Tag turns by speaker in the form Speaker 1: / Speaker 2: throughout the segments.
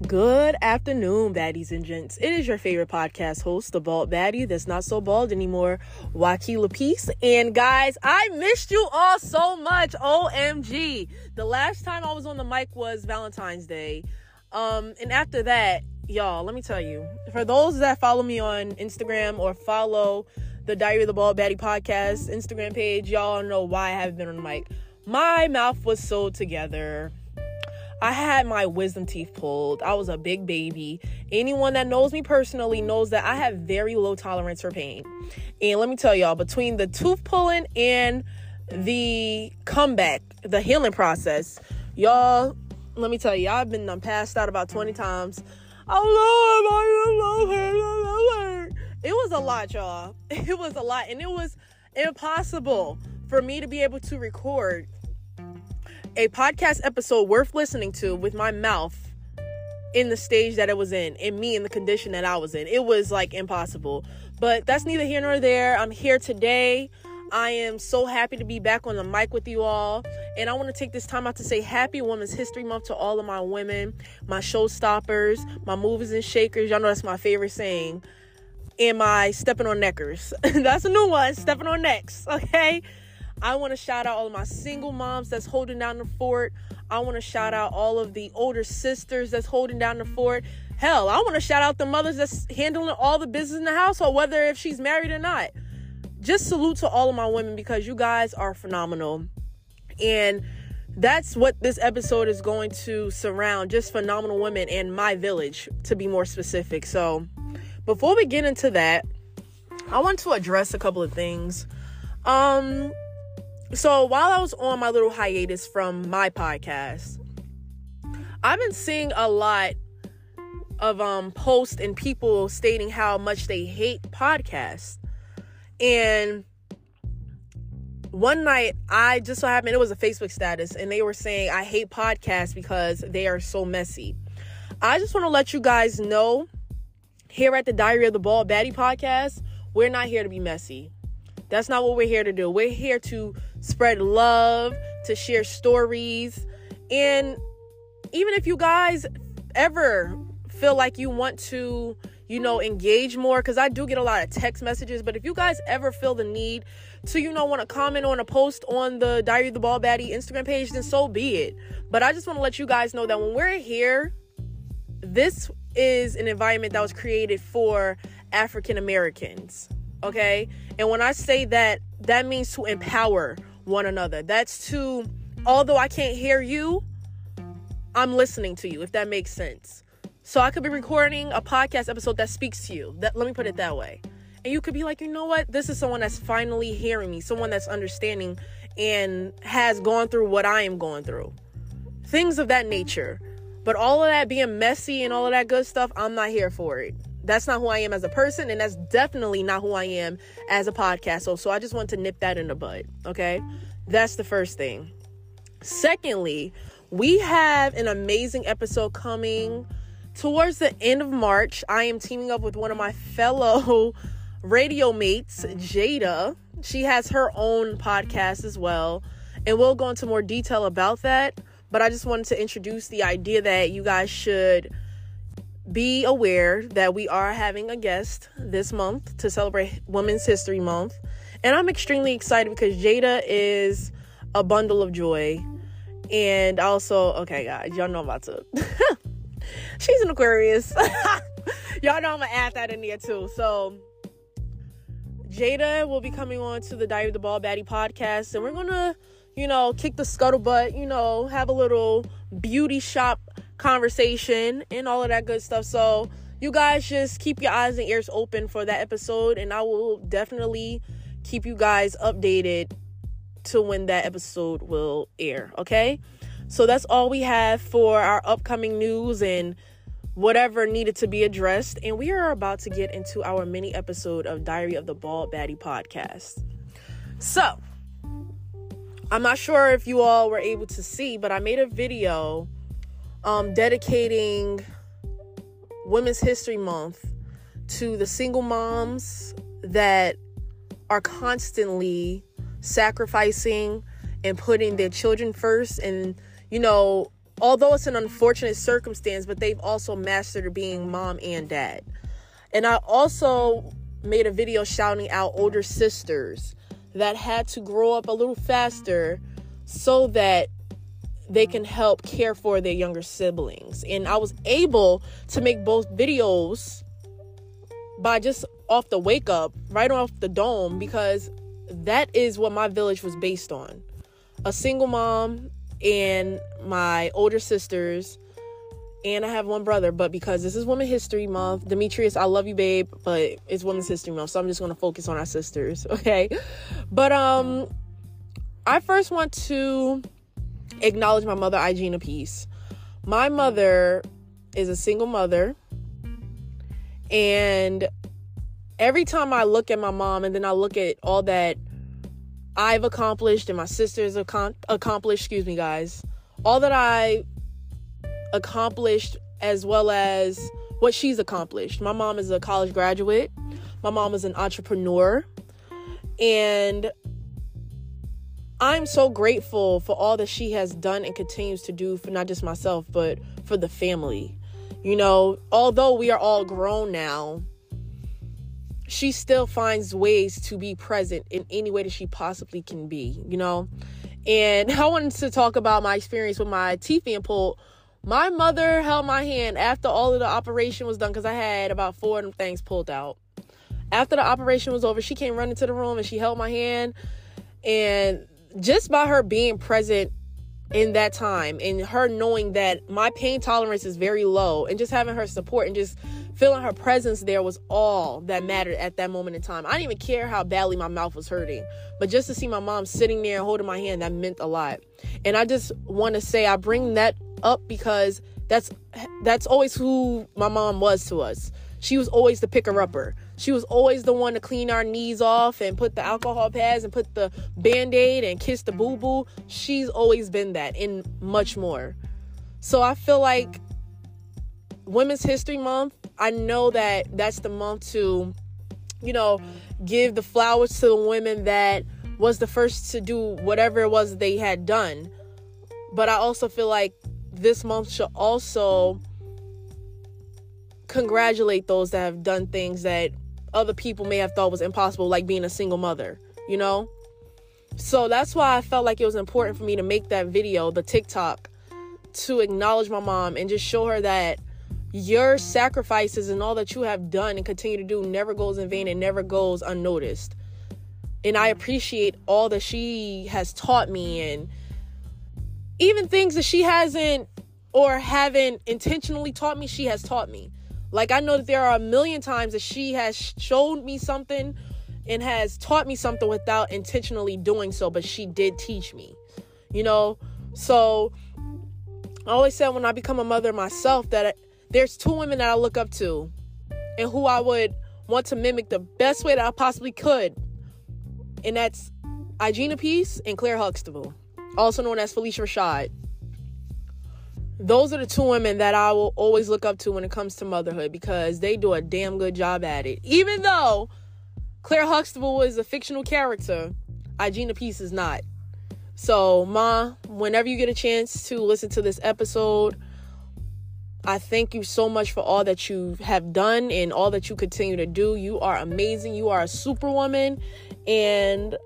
Speaker 1: Good afternoon, baddies and gents. It is your favorite podcast host, the bald baddie that's not so bald anymore, Wakila Peace. And guys, I missed you all so much. OMG. The last time I was on the mic was Valentine's Day. And after that, y'all, let me tell you, for those that follow me on Instagram or follow the Diary of the Bald Baddie podcast Instagram page, y'all know why I haven't been on the mic. My mouth was sewed together. I had my wisdom teeth pulled. I was a big baby. Anyone that knows me personally knows that I have very low tolerance for pain. And let me tell y'all, between the tooth pulling and the comeback, the healing process, y'all, let me tell you, I've been passed out about 20 times. It was a lot, y'all. It was a lot. And it was impossible for me to be able to record a podcast episode worth listening to with my mouth in the stage that it was in, and me in the condition that I was in. It was like impossible, but that's neither here nor there. I'm here today. I am so happy to be back on the mic with you all, and I want to take this time out to say Happy Women's History Month to all of my women, my showstoppers, my movers and shakers. Y'all know that's my favorite saying. And my stepping on neckers. That's a new one, stepping on necks, okay? I want to shout out all of my single moms that's holding down the fort. I want to shout out all of the older sisters that's holding down the fort. Hell, I want to shout out the mothers that's handling all the business in the household, whether if she's married or not. Just salute to all of my women because you guys are phenomenal. And that's what this episode is going to surround, just phenomenal women and my village, to be more specific. So before we get into that, I want to address a couple of things. So while I was on my little hiatus from my podcast, I've been seeing a lot of posts and people stating how much they hate podcasts. And one night, I just so happened, it was a Facebook status, and they were saying, I hate podcasts because they are so messy. I just want to let you guys know, here at the Diary of the Bald Baddie podcast, we're not here to be messy. That's not what we're here to do. We're here to spread love, to share stories. And even if you guys ever feel like you want to, engage more, because I do get a lot of text messages, but if you guys ever feel the need to, want to comment on a post on the Diary of the Bald Baddie Instagram page, then so be it. But I just want to let you guys know that when we're here, this is an environment that was created for African Americans. Okay. And when I say that, that means to empower one another. That's to, although I can't hear you, I'm listening to you, if that makes sense. So I could be recording a podcast episode that speaks to you. Let me put it that way. And you could be like, you know what? This is someone that's finally hearing me, someone that's understanding and has gone through what I am going through. Things of that nature. But all of that being messy and all of that good stuff, I'm not here for it. That's not who I am as a person, and that's definitely not who I am as a podcast. So I just want to nip that in the bud, okay? That's the first thing. Secondly, we have an amazing episode coming towards the end of March. I am teaming up with one of my fellow radio mates, Jada. She has her own podcast as well, and we'll go into more detail about that. But I just wanted to introduce the idea that you guys should be aware that we are having a guest this month to celebrate Women's History Month. And I'm extremely excited because Jada is a bundle of joy. And also, okay, guys, y'all know I'm about to. She's an Aquarius. Y'all know I'm going to add that in there too. So Jada will be coming on to the Diary of the Bald Baddie podcast. And we're going to, kick the scuttlebutt, have a little beauty shop conversation and all of that good stuff. So you guys just keep your eyes and ears open for that episode, and I will definitely keep you guys updated to when that episode will air. Okay, so that's all we have for our upcoming news and whatever needed to be addressed, and we are about to get into our mini episode of Diary of the Bald Baddie podcast. So I'm not sure if you all were able to see, but I made a video dedicating Women's History Month to the single moms that are constantly sacrificing and putting their children first and, although it's an unfortunate circumstance, but they've also mastered being mom and dad. And I also made a video shouting out older sisters that had to grow up a little faster so that they can help care for their younger siblings. And I was able to make both videos by just off the wake up, right off the dome, because that is what my village was based on. A single mom and my older sisters, and I have one brother, but because this is Women's History Month, Demetrius, I love you, babe, but it's Women's History Month, so I'm just going to focus on our sisters, okay? But I first want to acknowledge my mother, Igina Peace. My mother is a single mother, and every time I look at my mom and then I look at all that I've accomplished and my sisters accomplished, guys, all that I accomplished as well as what she's accomplished. My mom is a college graduate. My mom is an entrepreneur. And I'm so grateful for all that she has done and continues to do for not just myself, but for the family. You know, although we are all grown now, she still finds ways to be present in any way that she possibly can be, you know? And I wanted to talk about my experience with my teeth being pulled. My mother held my hand after all of the operation was done, because I had about 4 of them things pulled out. After the operation was over, she came running to the room and she held my hand. And just by her being present in that time and her knowing that my pain tolerance is very low, and just having her support and just feeling her presence there was all that mattered at that moment in time. I didn't even care how badly my mouth was hurting, but just to see my mom sitting there and holding my hand, that meant a lot. And I just want to say I bring that up because that's always who my mom was to us. She was always the picker-upper. She was always the one to clean our knees off and put the alcohol pads and put the Band-Aid and kiss the boo-boo. She's always been that and much more. So I feel like Women's History Month, I know that that's the month to, you know, give the flowers to the women that was the first to do whatever it was they had done. But I also feel like this month should also congratulate those that have done things that other people may have thought was impossible, like being a single mother, you know? So that's why I felt like it was important for me to make that video, the TikTok, to acknowledge my mom and just show her that your sacrifices and all that you have done and continue to do never goes in vain and never goes unnoticed. And I appreciate all that she has taught me, and even things that she hasn't or haven't intentionally taught me, she has taught me. Like, I know that there are a million times that she has showed me something and has taught me something without intentionally doing so, but she did teach me, you know? So I always said when I become a mother myself that there's 2 women that I look up to and who I would want to mimic the best way that I possibly could. And that's Igina Peace and Claire Huxtable, also known as Felicia Rashad. Those are the 2 women that I will always look up to when it comes to motherhood, because they do a damn good job at it. Even though Claire Huxtable is a fictional character, Igina Peace is not. So, Ma, whenever you get a chance to listen to this episode, I thank you so much for all that you have done and all that you continue to do. You are amazing. You are a superwoman. And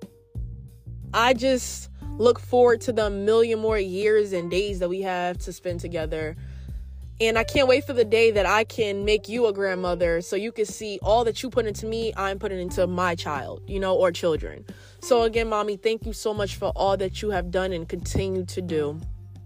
Speaker 1: I just look forward to the million more years and days that we have to spend together. And I can't wait for the day that I can make you a grandmother so you can see all that you put into me, I'm putting into my child, you know, or children. So again, Mommy, thank you so much for all that you have done and continue to do.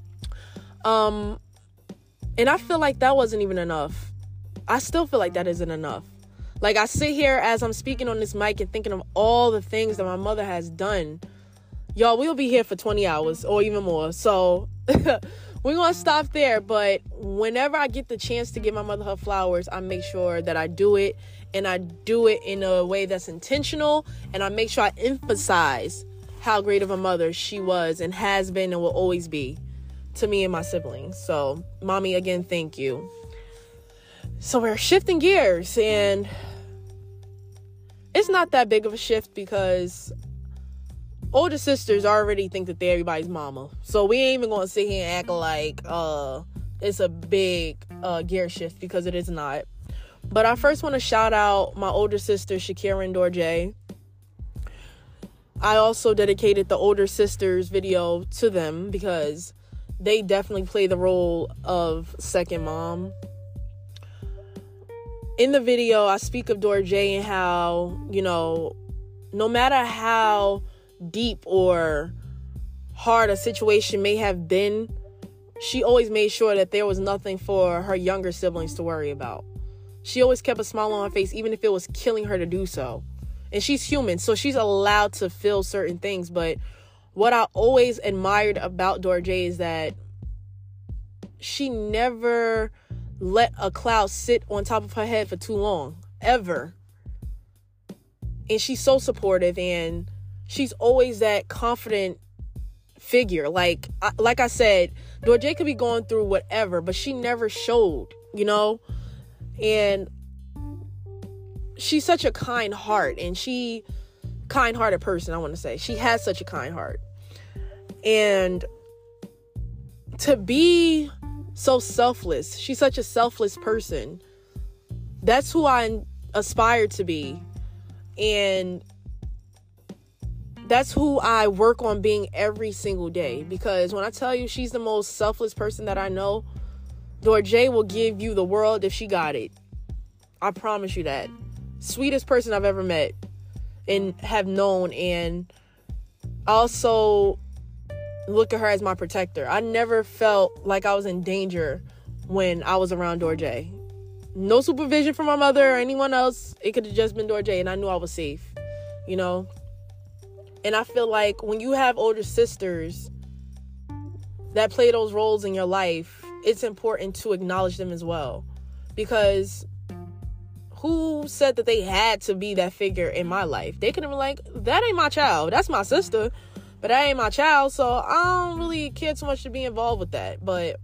Speaker 1: And I feel like that wasn't even enough. I still feel like that isn't enough. Like, I sit here as I'm speaking on this mic and thinking of all the things that my mother has done. Y'all, we'll be here for 20 hours or even more. So we're going to stop there. But whenever I get the chance to give my mother her flowers, I make sure that I do it. And I do it in a way that's intentional. And I make sure I emphasize how great of a mother she was and has been and will always be to me and my siblings. So, Mommy, again, thank you. So we're shifting gears. And it's not that big of a shift because older sisters already think that they're everybody's mama. So we ain't even going to sit here and act like it's a big gear shift, because it is not. But I first want to shout out my older sisters, Shakira and Dorjay. I also dedicated the older sisters video to them because they definitely play the role of second mom. In the video, I speak of Dorjay and how, no matter how deep or hard a situation may have been, she always made sure that there was nothing for her younger siblings to worry about. She always kept a smile on her face, even if it was killing her to do so. And she's human, so she's allowed to feel certain things. But what I always admired about Dorjay is that she never let a cloud sit on top of her head for too long, ever. And she's so supportive, and she's always that confident figure. Like I said, Dorjay could be going through whatever, but she never showed, and she's such a kind heart, and kind-hearted person, I want to say. She has such a kind heart. And to be so selfless, she's such a selfless person. That's who I aspire to be. And that's who I work on being every single day. Because when I tell you she's the most selfless person that I know, Dorjay will give you the world if she got it. I promise you that. Sweetest person I've ever met and have known. And I also look at her as my protector. I never felt like I was in danger when I was around Dorjay. No supervision from my mother or anyone else. It could have just been Dorjay, and I knew I was safe, And I feel like when you have older sisters that play those roles in your life, it's important to acknowledge them as well. Because who said that they had to be that figure in my life? They could have been like, that ain't my child. That's my sister, but that ain't my child. So I don't really care too much to be involved with that. But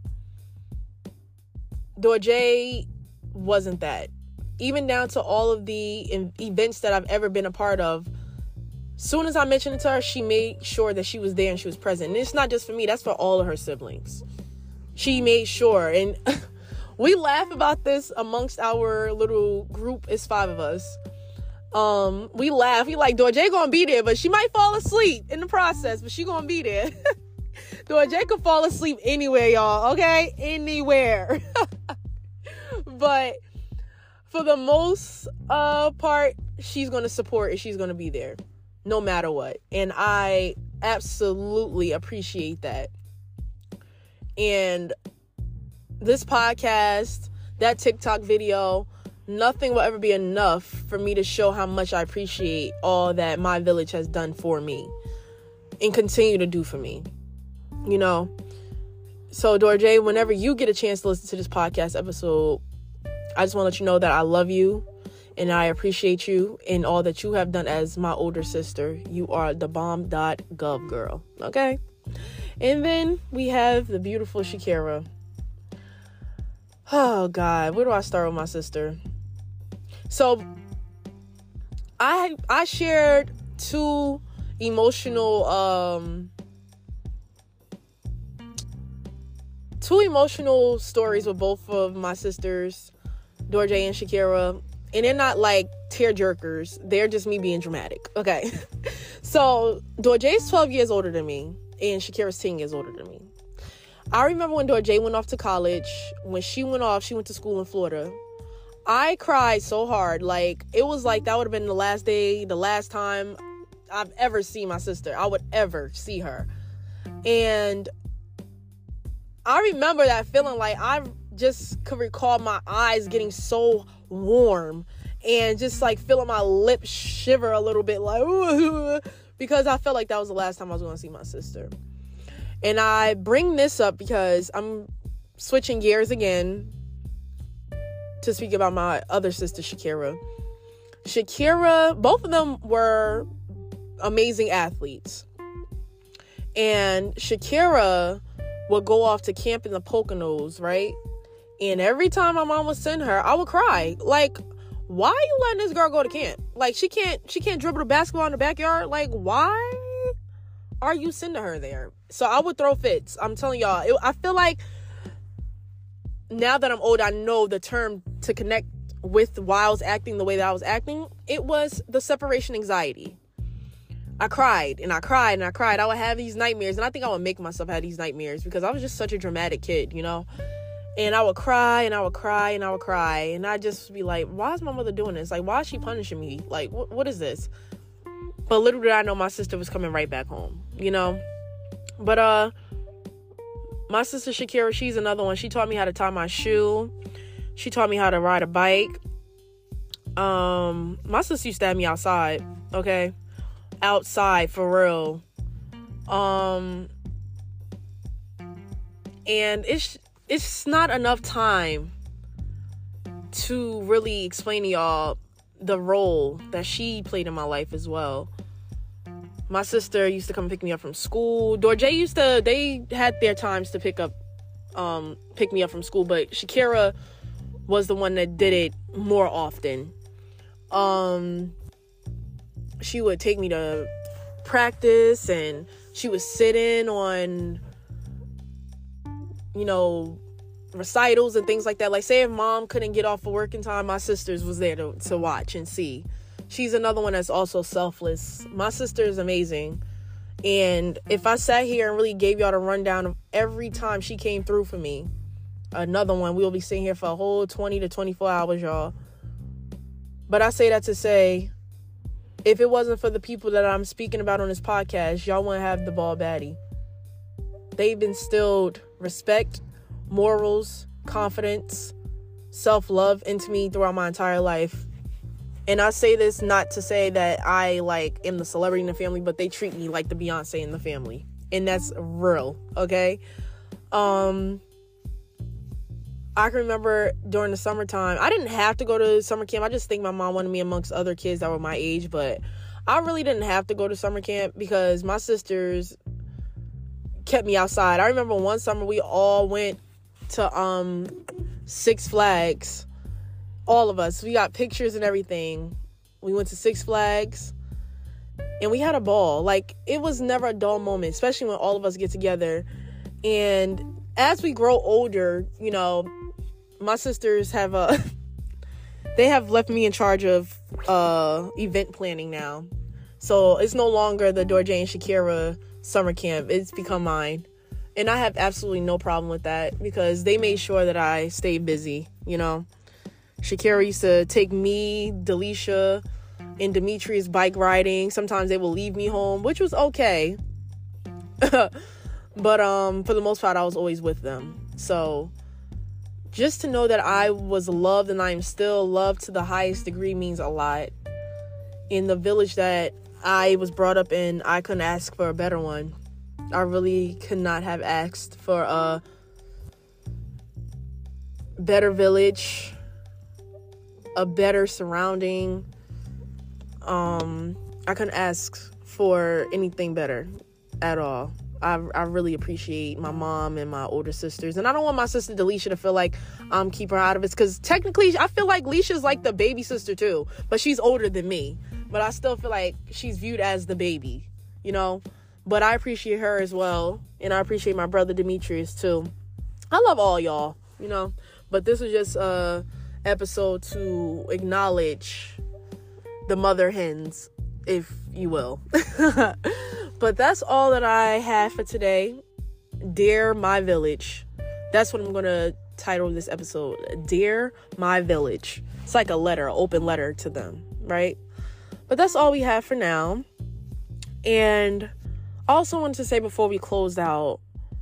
Speaker 1: Dorjay wasn't that. Even down to all of the events that I've ever been a part of, soon as I mentioned it to her, she made sure that she was there and she was present. And it's not just for me, that's for all of her siblings. She made sure. And we laugh about this amongst our little group. It's 5 of us. We laugh. We like, Dorjay gonna be there, but she might fall asleep in the process, but she gonna be there. Dorjay could fall asleep anywhere, y'all. Okay? Anywhere. But for the most part, she's gonna support and she's gonna be there no matter what. And I absolutely appreciate that. And this podcast, that TikTok video, nothing will ever be enough for me to show how much I appreciate all that my village has done for me and continue to do for me, So Dorjay, whenever you get a chance to listen to this podcast episode, I just want to let you know that I love you and I appreciate you and all that you have done as my older sister. You are the bomb.gov girl. Okay? And then we have the beautiful Shakira. Oh, God. Where do I start with my sister? So, I shared two emotional stories with both of my sisters, Dorjay and Shakira. And they're not like tear jerkers. They're just me being dramatic. Okay. So, Dorjay's 12 years older than me, and Shakira's 10 years older than me. I remember when Dorjay went off to college. When she went off, she went to school in Florida. I cried so hard. Like, it was like that would have been the last time I've ever seen my sister. I would ever see her. And I remember that feeling. Like, I just could recall my eyes getting so warm and just like feeling my lips shiver a little bit, like, ooh, because I felt like that was the last time I was going to see my sister. And I bring this up because I'm switching gears again to speak about my other sister, Shakira. Shakira, both of them were amazing athletes. And Shakira would go off to camp in the Poconos, right? And every time my mom would send her, I would cry. Like, why are you letting this girl go to camp? Like, she can't dribble the basketball in the backyard. Like, why? are you sending her there? So I would throw fits. I'm telling y'all. I feel like now that I'm old, I know the term to connect with why I was acting the way that I was acting. It was the separation anxiety. I cried and I cried and I cried. I would have these nightmares, and I think I would make myself have these nightmares because I was just such a dramatic kid, you know? And I would cry and I would cry and I would cry. And I'd just be like, why is my mother doing this? Like, why is she punishing me? Like, what is this? But little did I know my sister was coming right back home, you know? But, my sister Shakira, she's another one. She taught me how to tie my shoe. She taught me how to ride a bike. My sister used to have me outside, okay? Outside, for real. And it's not enough time to really explain to y'all the role that she played in my life as well. My sister used to come pick me up from school. Dorjay they had their times to pick me up from school, but Shakira was the one that did it more often. She would take me to practice, and she would sit in on, you know, recitals and things like that. Like, say if mom couldn't get off of work in time, my sisters was there to watch and see. She's another one that's also selfless. My sister is amazing. And if I sat here and really gave y'all the rundown of every time she came through for me, another one, we'll be sitting here for a whole 20 to 24 hours, y'all. But I say that to say, if it wasn't for the people that I'm speaking about on this podcast, y'all wouldn't have the Ball Baddie. They've instilled respect, morals, confidence, self-love into me throughout my entire life. And I say this not to say that I, like, am the celebrity in the family, but they treat me like the Beyonce in the family. And that's real, okay? I can remember during the summertime, I didn't have to go to summer camp. I just think my mom wanted me amongst other kids that were my age, but I really didn't have to go to summer camp because my sisters kept me outside. I remember one summer we all went to Six Flags. All of us. We got pictures and everything. We went to Six Flags and we had a ball. Like, it was never a dull moment, especially when all of us get together. And as we grow older, you know, my sisters have they have left me in charge of event planning now. So it's no longer the Dorjay and Shakira summer camp. It's become mine. And I have absolutely no problem with that because they made sure that I stayed busy, you know. Shakira used to take me, Delisha, and Demetrius bike riding. Sometimes they will leave me home, which was okay. But for the most part, I was always with them. So just to know that I was loved and I am still loved to the highest degree means a lot. In the village that I was brought up in, I couldn't ask for a better one. I really could not have asked for a better village, a better surrounding. I couldn't ask for anything better at all. I really appreciate my mom and my older sisters. And I don't want my sister Delisha to feel like I'm keeping her out of it. Because technically, I feel like Leisha's like the baby sister too. But she's older than me. But I still feel like she's viewed as the baby, you know. But I appreciate her as well. And I appreciate my brother Demetrius too. I love all y'all, you know. But this was just episode to acknowledge the mother hens, if you will. But that's all that I have for today. Dear My Village. That's what I'm going to title this episode. Dear My Village. It's like a letter, an open letter to them, right? But that's all we have for now. And I also wanted to say before we close out,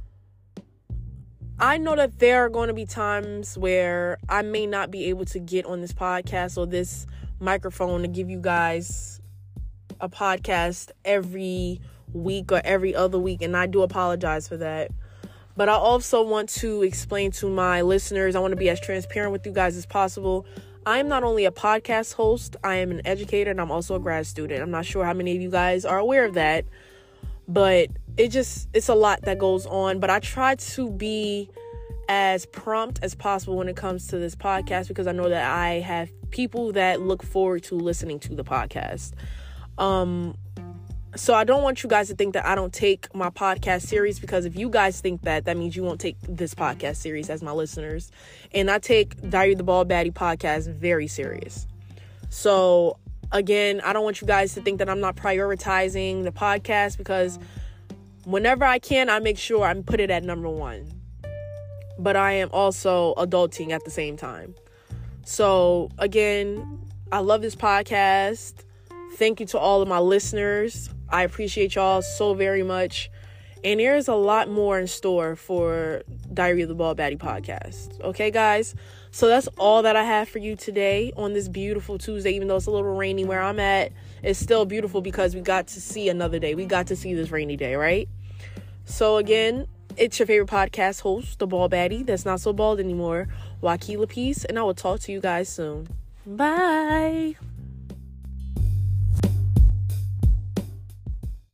Speaker 1: I know that there are going to be times where I may not be able to get on this podcast or this microphone to give you guys a podcast every week or every other week, and I do apologize for that. But I also want to explain to my listeners, I want to be as transparent with you guys as possible. I am not only a podcast host, I am an educator, and I'm also a grad student. I'm not sure how many of you guys are aware of that, but it's a lot that goes on. But I try to be as prompt as possible when it comes to this podcast because I know that I have people that look forward to listening to the podcast. So I don't want you guys to think that I don't take my podcast series, because if you guys think that, that means you won't take this podcast series as my listeners. And I take Diary of the Bald Baddie podcast very serious. So again, I don't want you guys to think that I'm not prioritizing the podcast, because whenever I can, I make sure I put it at number one. But I am also adulting at the same time. So again, I love this podcast. Thank you to all of my listeners. I appreciate y'all so very much. And there's a lot more in store for Diary of the Bald Baddie podcast. Okay, guys? So that's all that I have for you today on this beautiful Tuesday. Even though it's a little rainy where I'm at, it's still beautiful because we got to see another day. We got to see this rainy day, right? So again, it's your favorite podcast host, the Bald Baddie that's not so bald anymore, Waukila Peace. And I will talk to you guys soon. Bye.